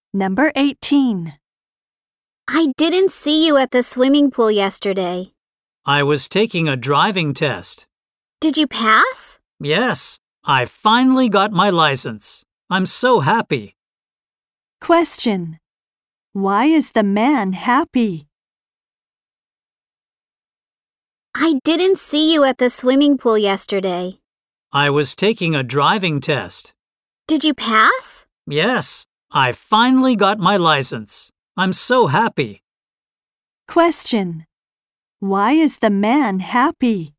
Number 18. I didn't see you at the swimming pool yesterday. I was taking a driving test. Did you pass? Yes, I finally got my license. I'm so happy. Question. Why is the man happy? I didn't see you at the swimming pool yesterday. I was taking a driving test. Did you pass? Yes, I finally got my license. I'm so happy. Question. Why is the man happy?